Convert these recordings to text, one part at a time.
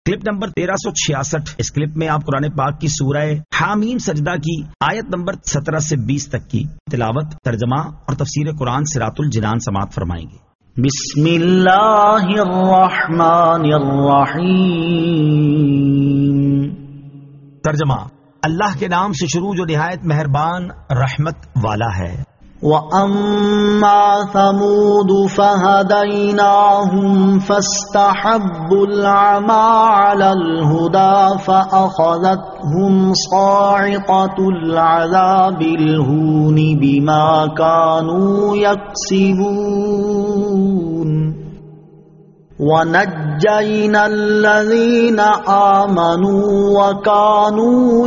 Clip number 1366۔ اس clip میں آپ قرآن پاک کی سورہ حامیم سجدہ کی آیت نمبر 17 سے 20 تک کی تلاوت، ترجمہ اور تفسیر قرآن صراط الجنان سماعت فرمائیں گے۔ بسم اللہ الرحمن الرحیم۔ ترجمہ، اللہ کے نام سے شروع جو نہایت مہربان رحمت والا ہے۔ وَأَمَّا ثَمُودُ فَهَدَيْنَاهُمْ فَاسْتَحَبُّوا الْعَمَى عَلَى الْهُدَى فَأَخَذَتْهُمْ صَاعِقَةُ الْعَذَابِ الْهُونِ بِمَا كَانُوا يَكْسِبُونَ وَنَجَّيْنَا الَّذِينَ آمَنُوا وَكَانُوا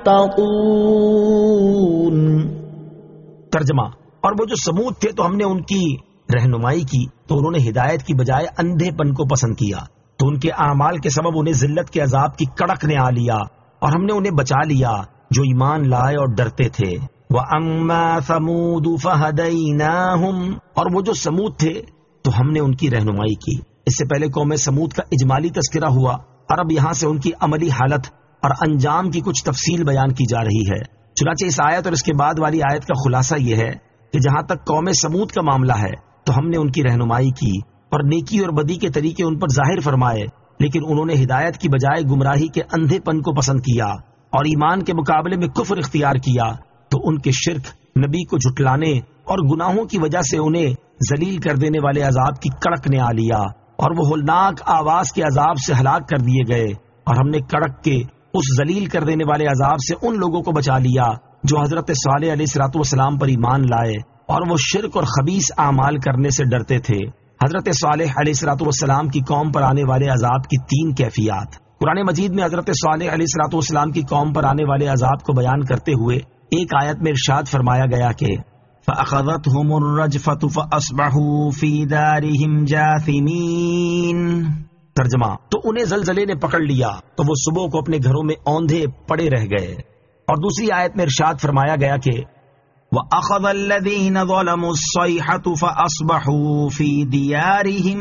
يَتَّقُونَ۔ ترجمہ، اور وہ جو سمود تھے تو ہم نے ان کی رہنمائی کی تو انہوں نے ہدایت کی بجائے اندھے پن کو پسند کیا، تو ان کے اعمال کے سبب انہیں ذلت کے عذاب کی کڑک نے آ لیا اور ہم نے انہیں بچا لیا جو ایمان لائے اور ڈرتے تھے۔ وَأَمَّا ثَمُودُ فَهَدَيْنَاهُمْ، اور وہ جو سمود تھے تو ہم نے ان کی رہنمائی کی۔ اس سے پہلے قوم سمود کا اجمالی تذکرہ ہوا اور اب یہاں سے ان کی عملی حالت اور انجام کی کچھ تفصیل بیان کی جا رہی ہے۔ چنانچہ اس آیت اور اس کے بعد والی آیت کا خلاصہ یہ ہے کہ جہاں تک قوم سمود کا معاملہ ہے تو ہم نے ان کی رہنمائی کی اور نیکی اور بدی کے طریقے ان پر ظاہر فرمائے، لیکن انہوں نے ہدایت کی بجائے گمراہی کے اندھے پن کو پسند کیا اور ایمان کے مقابلے میں کفر اختیار کیا، تو ان کے شرک، نبی کو جھٹلانے اور گناہوں کی وجہ سے انہیں ذلیل کر دینے والے عذاب کی کڑک نے آ لیا اور وہ ہولناک آواز کے عذاب سے ہلاک کر دیے گئے، اور ہم نے کڑک کے اس ذلیل کر دینے والے عذاب سے ان لوگوں کو بچا لیا جو حضرت صالح علیہ الصلوۃ والسلام پر ایمان لائے اور وہ شرک اور خبیث اعمال کرنے سے ڈرتے تھے۔ حضرت صالح علیہ الصلوۃ والسلام کی قوم پر آنے والے عذاب کی 3 کیفیات۔ قرآن مجید میں حضرت صالح علیہ الصلوۃ والسلام کی قوم پر آنے والے عذاب کو بیان کرتے ہوئے ایک آیت میں ارشاد فرمایا گیا کہ فَأَخَذَتْهُمُ الرَّجْفَةُ فَأَصْبَحُوا فِي دَارِهِمْ جَاثِمِينَ۔ ترجمہ، تو انہیں زلزلے نے پکڑ لیا تو وہ صبح کو اپنے گھروں میں اوندھے پڑے رہ گئے۔ اور دوسری آیت میں ارشاد فرمایا گیا کہ وَأَخَذَ الَّذِينَ ظَلَمُوا الصَّيْحَةُ فَأَصْبَحُوا فِي دِيَارِهِمْ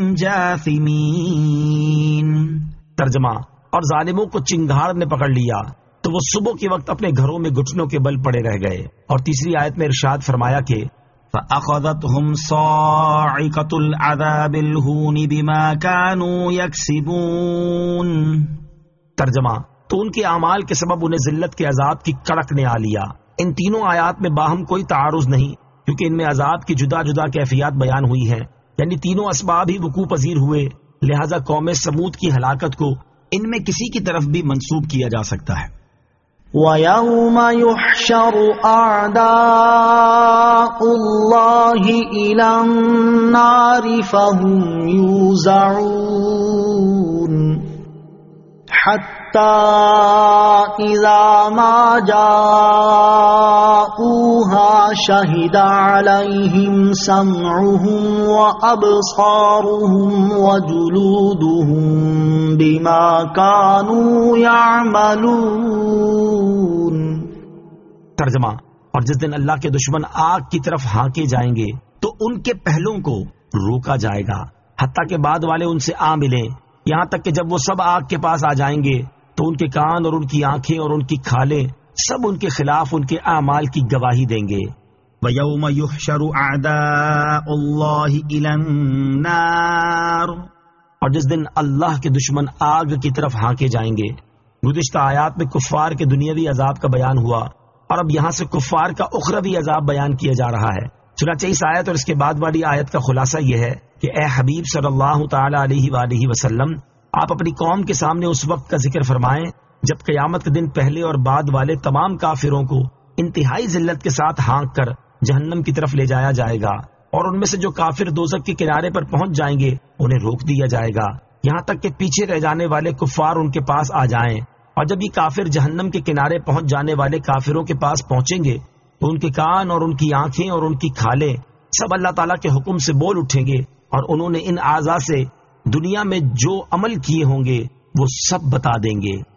جَاثِمِينَ۔ ترجمہ، اور ظالموں کو چنگھاڑ نے پکڑ لیا تو وہ صبح کے وقت اپنے گھروں میں گھٹنوں کے بل پڑے رہ گئے۔ اور تیسری آیت میں ارشاد فرمایا کہ فَأَخَذَتْهُمْ صَاعِقَةُ الْعَذَابِ الْهُونِ بِمَا كَانُوا يَكْسِبُونَ۔ ترجمہ، تو ان کے اعمال کے سبب انہیں ذلت کے عذاب کی کڑک نے آ لیا۔ ان تینوں آیات میں باہم کوئی تعارض نہیں، کیونکہ ان میں عذاب کی جدا جدا کیفیات بیان ہوئی ہیں، یعنی تینوں اسباب ہی وقوع پذیر ہوئے، لہذا قوم سمود کی ہلاکت کو ان میں کسی کی طرف بھی منسوب کیا جا سکتا ہے۔ وَيَوْمَ يُحْشَرُ أَعْدَاءُ اللَّهِ إِلَى النَّارِ فَهُمْ يُوزَعُونَ حَتَّى إِذَا مَا جَاءُوهَا شَهِدَ عَلَيْهِمْ سَمْعُهُمْ وَأَبْصَارُهُمْ وَجُلُودُهُمْ بِمَا كَانُوا يَعْمَلُونَ۔ ترجمہ، اور جس دن اللہ کے دشمن آگ کی طرف ہانکے جائیں گے تو ان کے پہلوں کو روکا جائے گا حتیٰ کہ بعد والے ان سے آ ملیں، یہاں تک کہ جب وہ سب آگ کے پاس آ جائیں گے تو ان کے کان اور ان کی آنکھیں اور ان کی کھالیں سب ان کے خلاف ان کے اعمال کی گواہی دیں گے۔ وَيَوْمَ يُحْشَرُ أَعْدَاءُ اللَّهِ إِلَى النَّارِ، اور جس دن اللہ کے دشمن آگ کی طرف ہانکے جائیں گے۔ گزشتہ آیات میں کفار کے دنیاوی عذاب کا بیان ہوا اور اب یہاں سے کفار کا اخروی عذاب بیان کیا جا رہا ہے۔ چنانچہ اس آیت اور اس کے بعد والی آیت کا خلاصہ یہ ہے کہ اے حبیب صلی اللہ تعالی علیہ وآلہ وسلم، آپ اپنی قوم کے سامنے اس وقت کا ذکر فرمائیں جب قیامت کے دن پہلے اور بعد والے تمام کافروں کو انتہائی ذلت کے ساتھ ہانک کر جہنم کی طرف لے جایا جائے گا، اور ان میں سے جو کافر دوزخ کے کنارے پر پہنچ جائیں گے انہیں روک دیا جائے گا یہاں تک کہ پیچھے رہ جانے والے کفار ان کے پاس آ جائیں، اور جب یہ کافر جہنم کے کنارے پہنچ جانے والے کافروں کے پاس پہنچیں گے تو ان کے کان اور ان کی آنکھیں اور ان کی کھالیں سب اللہ تعالیٰ کے حکم سے بول اٹھیں گے، اور انہوں نے ان اعضاء سے دنیا میں جو عمل کیے ہوں گے وہ سب بتا دیں گے۔